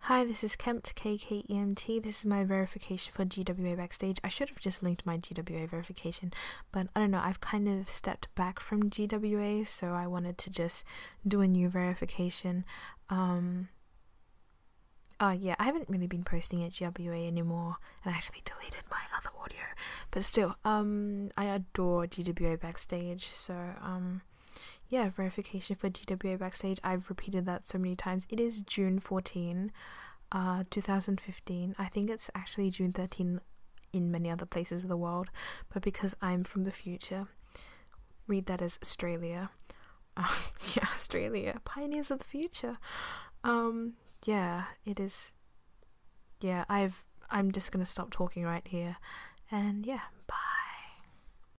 Hi, this is Kempt, KKEMT. This is my verification for GWA Backstage. I should have just linked my GWA verification, but I don't know, I've kind of stepped back from GWA, so I wanted to just do a new verification. Yeah, I haven't really been posting at GWA anymore, and I actually deleted my other audio. But still, I adore GWA Backstage, so, yeah, verification for GWA Backstage. I've repeated that so many times. It is June 14, 2015. I think it's actually June 13 in many other places of the world, but because I'm from the future, read that as Australia. Yeah, Australia, pioneers of the future. Yeah, it is. Yeah, I'm just gonna stop talking right here, and yeah.